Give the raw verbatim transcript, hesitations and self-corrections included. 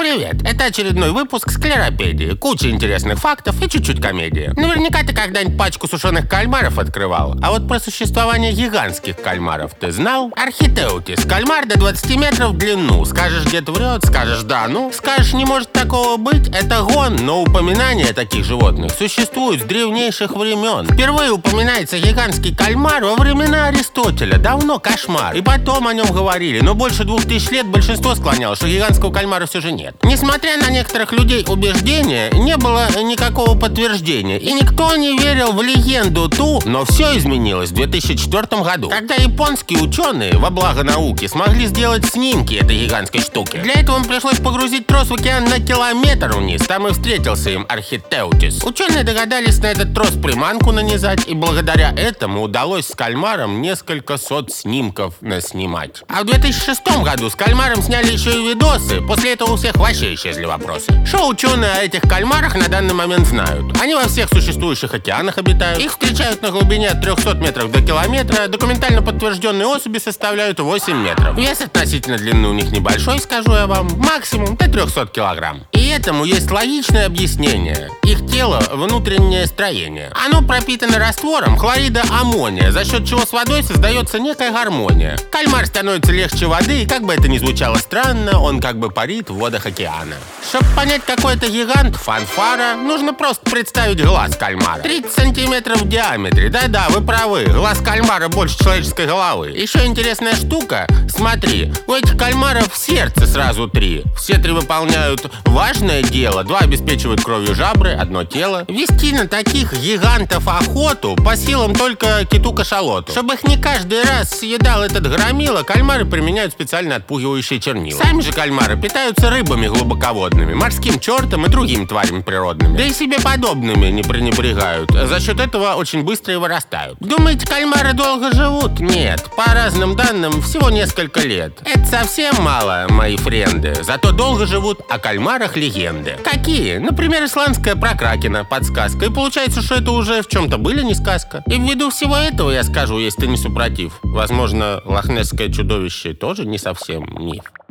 Привет, это очередной выпуск Склеропедии. Куча интересных фактов и чуть-чуть комедии. Наверняка ты когда-нибудь пачку сушеных кальмаров открывал. А вот про существование гигантских кальмаров ты знал? Архитеутис. Кальмар до двадцати метров в длину. Скажешь, дед врет, скажешь, да, ну. Скажешь, не может такого быть, это гон. Но упоминания таких животных существуют с древнейших времен. Впервые упоминается гигантский кальмар во времена Аристотеля. Давно кошмар. И потом о нем говорили. Но больше двух тысяч лет большинство склонялось, что гигантского кальмара все же нет. Несмотря на некоторых людей убеждения, не было никакого подтверждения. И никто не верил в легенду ту, но все изменилось в две тысячи четвёртом году, когда японские ученые во благо науки смогли сделать снимки этой гигантской штуки. Для этого им пришлось погрузить трос в океан на километр вниз. Там и встретился им Архитеутис. Ученые догадались на этот трос приманку нанизать, и благодаря этому удалось с кальмаром несколько сот снимков наснимать. А в две тысячи шестом году с кальмаром сняли еще и видосы. После этого у всех вообще исчезли вопросы. Что ученые о этих кальмарах на данный момент знают? Они во всех существующих океанах обитают. Их встречают на глубине от трёхсот метров до километра. Документально подтвержденные особи составляют восемь метров. Вес относительно длины у них небольшой, скажу я вам. Максимум до трёхсот килограмм. И этому есть логичное объяснение. Их тело – внутреннее строение. Оно пропитано раствором хлорида аммония, за счет чего с водой создается некая гармония. Кальмар становится легче воды, и как бы это ни звучало странно, он как бы парит в водах океана. Чтобы понять, какой это гигант, фанфара, нужно просто представить глаз кальмара. тридцать сантиметров в диаметре. Да-да, вы правы, глаз кальмара больше человеческой головы. Еще интересная штука, смотри, у этих кальмаров сердце сразу три. Все три выполняют важное дело, два обеспечивают кровью жабры, одно тело. Вести на таких гигантов охоту по силам только киту-кашалоту. Чтобы их не каждый раз съедал этот громила, кальмары применяют специально отпугивающие чернила. Сами же кальмары питаются рыбами глубоководными, морским чертом и другими тварями природными. Да и себе подобными не пренебрегают. За счет этого очень быстро и вырастают. Думаете, кальмары долго живут? Нет. По разным данным, всего несколько лет. Это совсем мало, мои френды. Зато долго живут о кальмарах легенды. Какие? Например, исландская про кракена, подсказка. И получается, что это уже в чем-то были не сказка. И ввиду всего этого я скажу, если ты не супротив, возможно, лохнесское чудовище тоже не совсем миф.